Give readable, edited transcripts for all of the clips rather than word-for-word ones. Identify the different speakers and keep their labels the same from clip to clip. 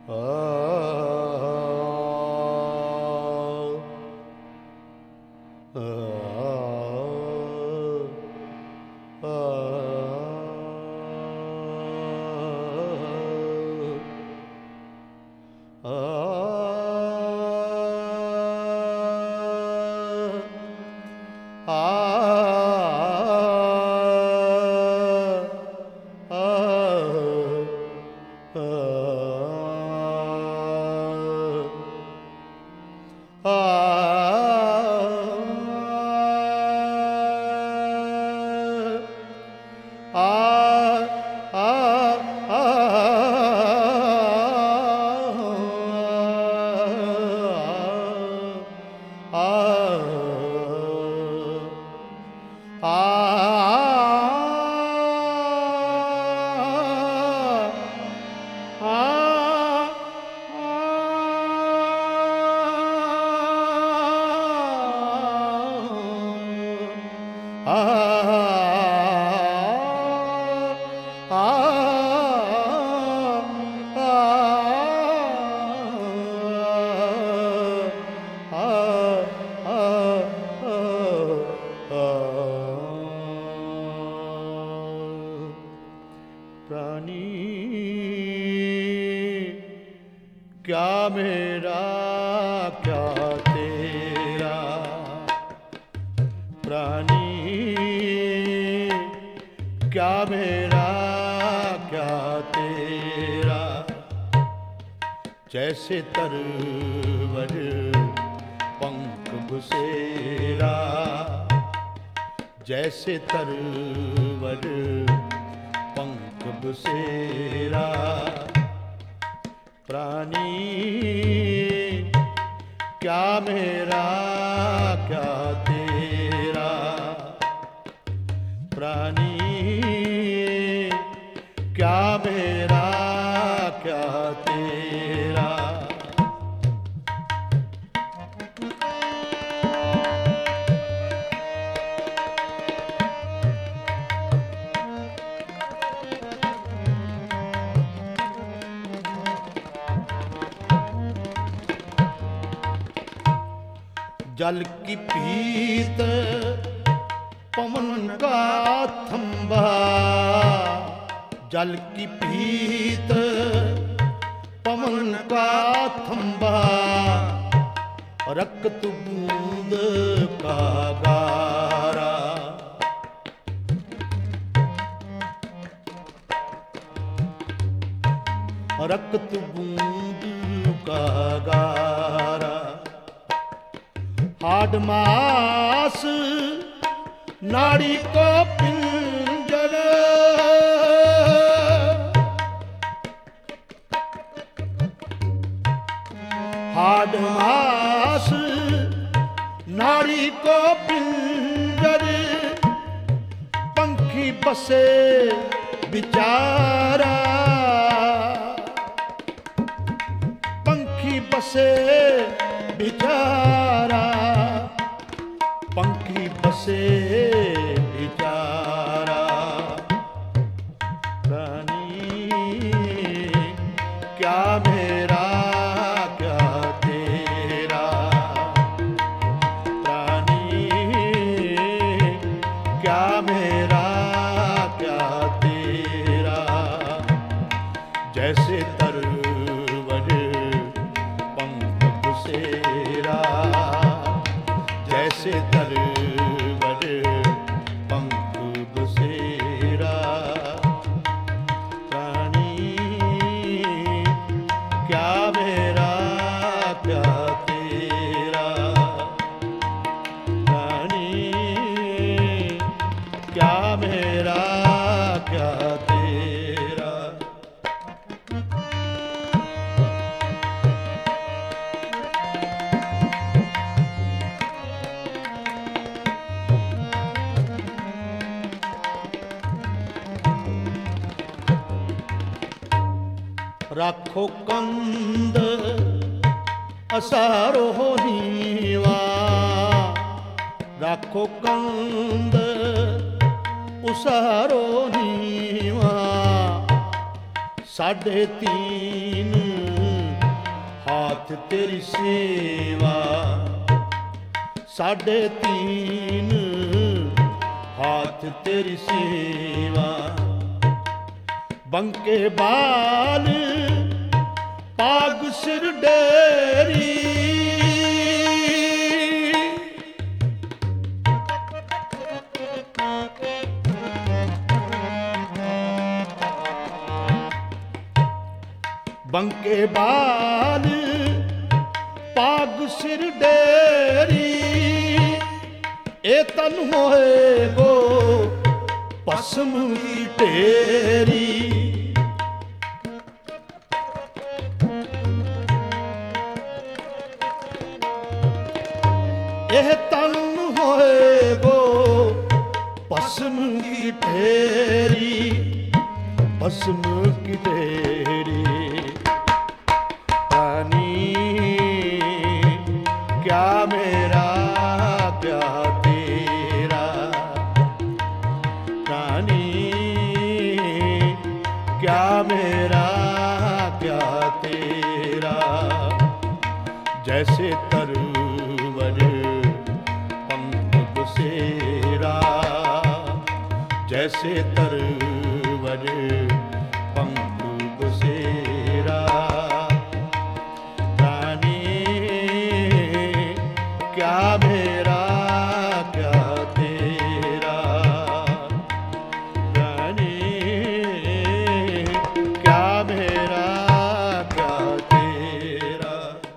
Speaker 1: क्या मेरा क्या तेरा, प्राणी क्या मेरा क्या तेरा। जैसे तरवर पंख बसेरा, जैसे तरवर पंख बसेरा। प्राणी क्या मेरा क्या तेरा, प्राणी क्या मेरा क्या तेरा। जल की पीत पवन का थंबा, जल की पीत पवन का थंबा। रक्त बूंद का गारा, रक्त बूंद का गारा। हाड मास नाड़ी को पिंजर, हाड मास नाड़ी को पिंजर। पंखी बसे बिचारा, पंखी बसे बिचारा। पंखी बसे बिचारा। प्राणी क्या मेरा क्या तेरा, प्राणी क्या मेरा क्या तेरा। जैसे तरवर पंख बसेरा, जैसे तरवर पंख बसेरा। प्राणी क्या मेरा क्या तेरा, प्राणी क्या मेरा क्या तेरा। राखो कंद असारो नीवा, राखो कंद उसारो नीवा। 3.5 हाथ तेरी सेवा, साढ़े तीन हाथ तेरी सेवा। बंके बाल पाग सिर डेरी, बंके बाल पाग सिर डेरी। ए तन होए गो पसम की ढेरी, एह तन होए गो पसम की ढेरी, पसम की ढेरी। क्या मेरा क्या तेरा, रानी क्या मेरा क्या तेरा। जैसे तरवर पंख बसेरा, जैसे तरवर पंख बसेरा। क्या मेरा क्या तेरा, रानी क्या मेरा क्या तेरा।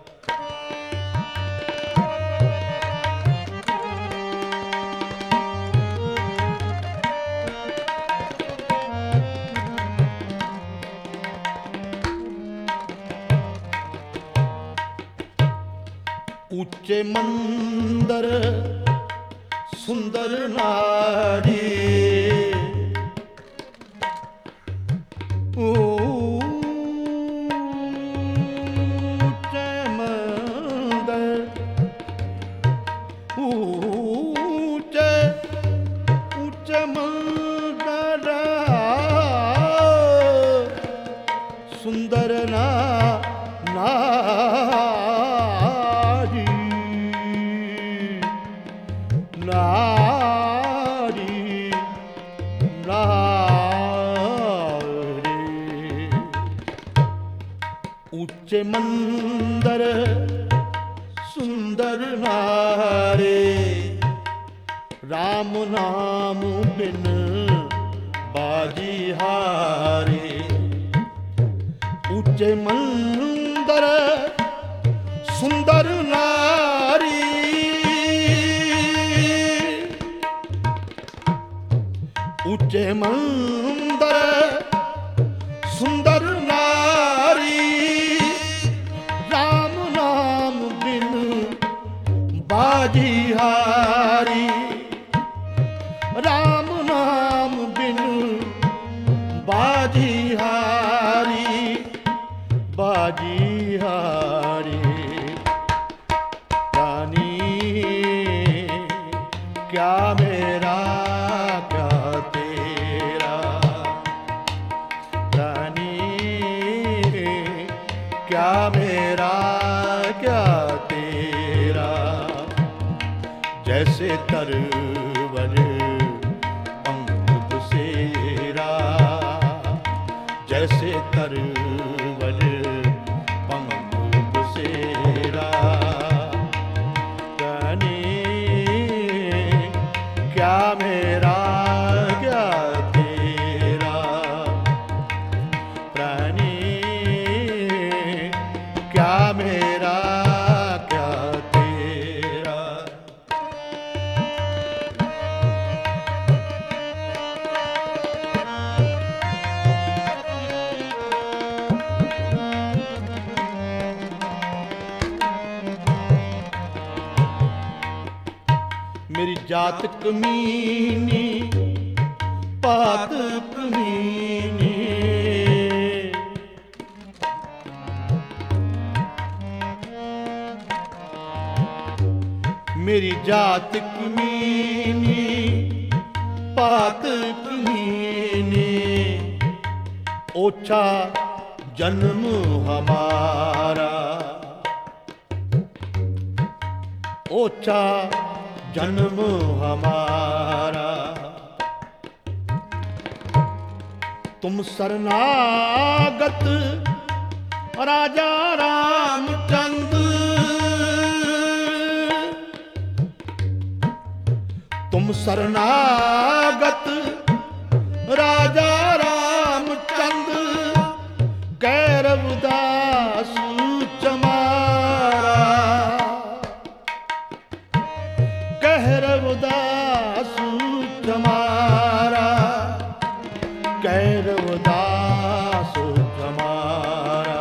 Speaker 1: ऊंचे मंदिर सुंदर नारी, ऊंचे मंदिर ऊंचे ऊंचे मंदिर सुंदर नारी नारी। ऊंचे मंदिर सुंदर नारे, राम नाम बिन बाजी हारे। ऊंचे मंदिर सुंदर नारी, ऊंचे मंदिर सुंदर नारी। राम नाम बिन बाजी हारी, राम नाम बिन बाजी हारी, बाजी हारी। रानी क्या मेरा क्या तेरा, रानी क्या मेरा क्या तेरा। जैसे तरवर पंख बसेरा, जैसे तरवर पंख बसेरा। रानी क्या मेरा क्या तेरा, रानी क्या मेरा क्या तेरा। मेरी जात कमीनी पात कमीनी, मेरी जात कमीनी पात कमीनी। ओछा जन्म हमारा, ओछा जन्म हमारा। तुम शरणागत राजा रामचंद्र, तुम शरणागत राजा रामचंद्र, कैरवदास चमारा, कैरवदास चमारा, कैरवदास चमारा।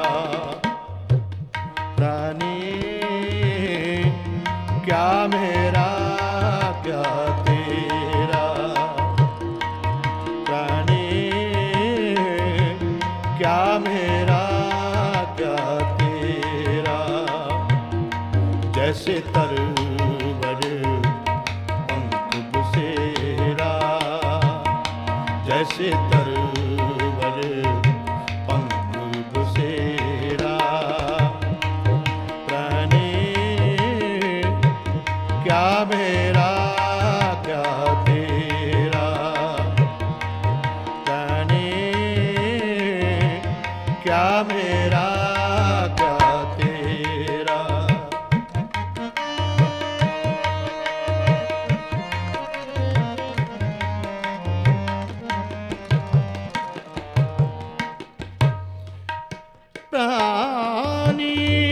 Speaker 1: प्राणी क्या मेरा क्या तेरा, प्राणी क्या मेरा क्या तेरा। जैसे तरवर पंख बसेरा, जैसे तरवर पंख बसेरा। प्राणी क्या मेरा क्या तेरा, प्राणी क्या मेरा क्या तेरा। प्राणी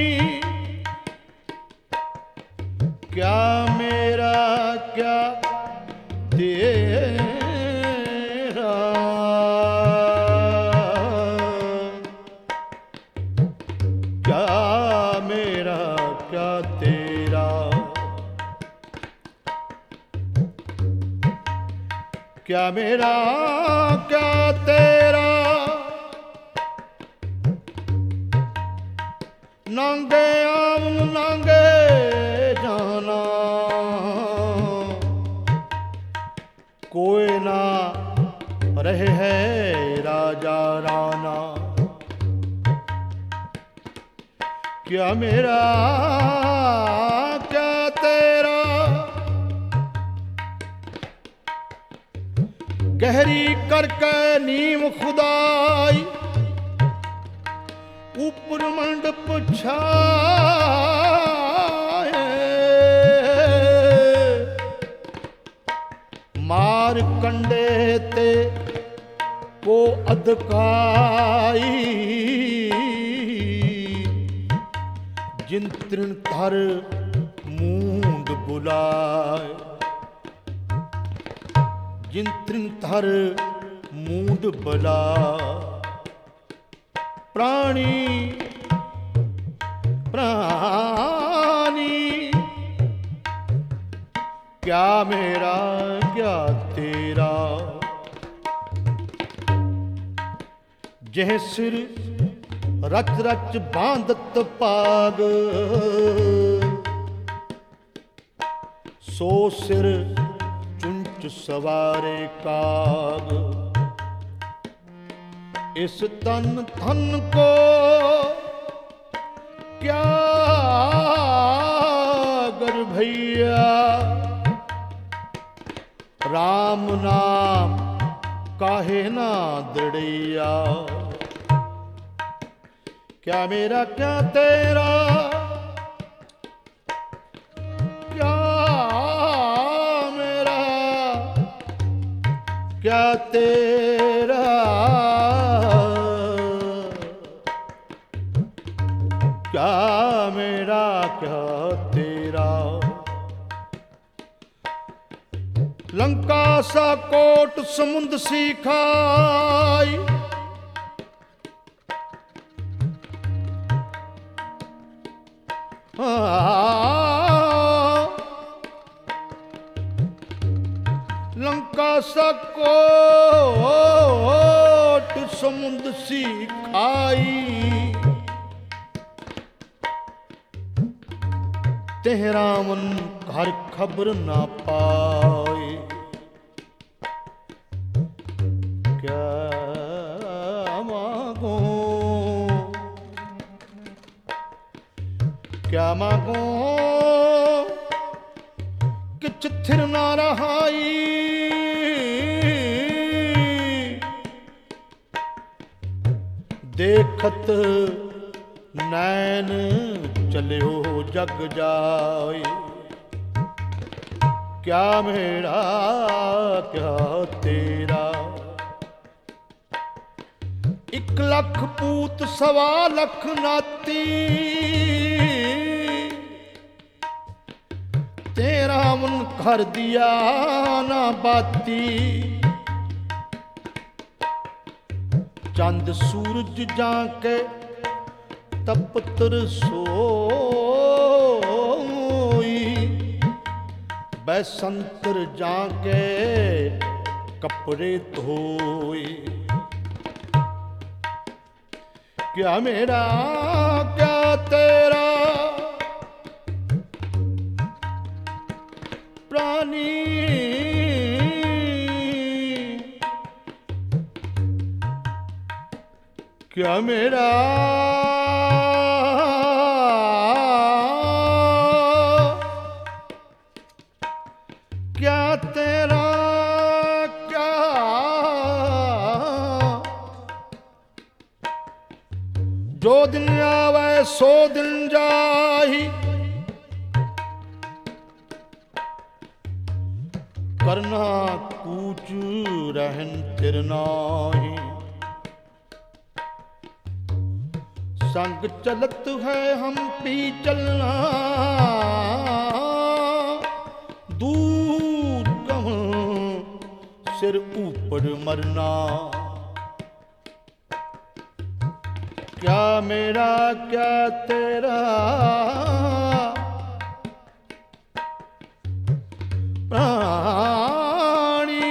Speaker 1: क्या मेरा क्या तेरा, क्या मेरा क्या तेरा। क्या मेरा क्या तेरा, नांगे आम नांगे जाना, कोई ना रहे है राजा राना। क्या मेरा क्या तेरा, गहरी करके नीम खुदाई, ऊपर मंडप छाए। मार कंडे ते को अधकाई, जिन तृण थर मूंद बुलाए, जिन तृण थर मूंद बुला। प्राणी प्राणी क्या मेरा क्या तेरा। जह सिर रच रच बांधत पाग, सो सिर चुंच सवारे काग। इस तन धन को क्या गर भैया, राम नाम काहे ना दृढ़िया। क्या मेरा क्या तेरा, क्या मेरा क्या तेरा। क्या मेरा क्या तेरा। लंका सा कोट समुंद सी खाई, लंका सा कोट समुंद सी खाई। तेहरा मन घर खबर ना पाए। क्या मांगो क्या मांगो रहाई, देखत नैन चलियो जग जाए। क्या मेरा क्या तेरा, 1 लख पूत 1.25 लख नाती, तेरा मन घर दिया ना बाती। चंद सूरज जाके तपतर सोई, बैसंतर जाके कपड़े धोई। क्या मेरा क्या तेरा, प्राणी क्या मेरा क्या तेरा, क्या जो दिन आवे सो दिन जाही, करना कूच रहन तिर नाही। संग चलत है हम पी चलना, दूर कहूं सिर ऊपर मरना। क्या मेरा क्या तेरा, प्राणी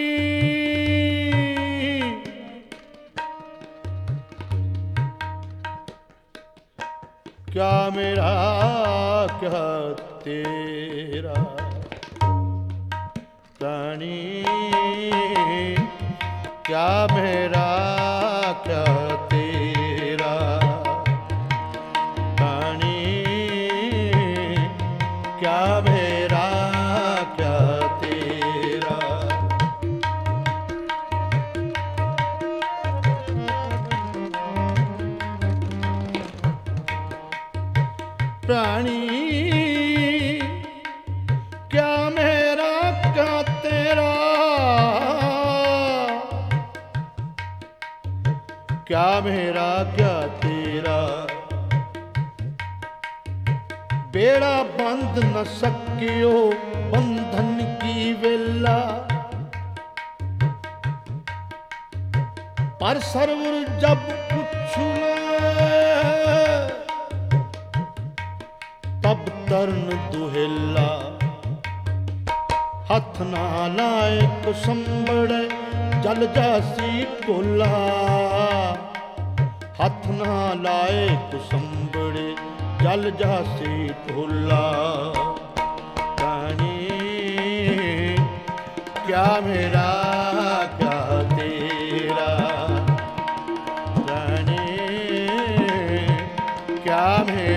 Speaker 1: क्या मेरा क्या तेरा, प्राणी क्या मेरा क्या तेरा, प्राणी क्या मेरा क्या तेरा। प्राणी क्या मेरा क्या तेरा, क्या मेरा क्या तेरा। बेड़ा बंध न सकियो बंधन की वेला, पर सरवर जब पूछूए तब तरन दुहेला। हथ ना लाए कुसंबड़े जल जासी टोला, हथ ना लाए कुसंबड़े जल जासी टोला। प्राणी क्या मेरा क्या तेरा, प्राणी क्या मेरा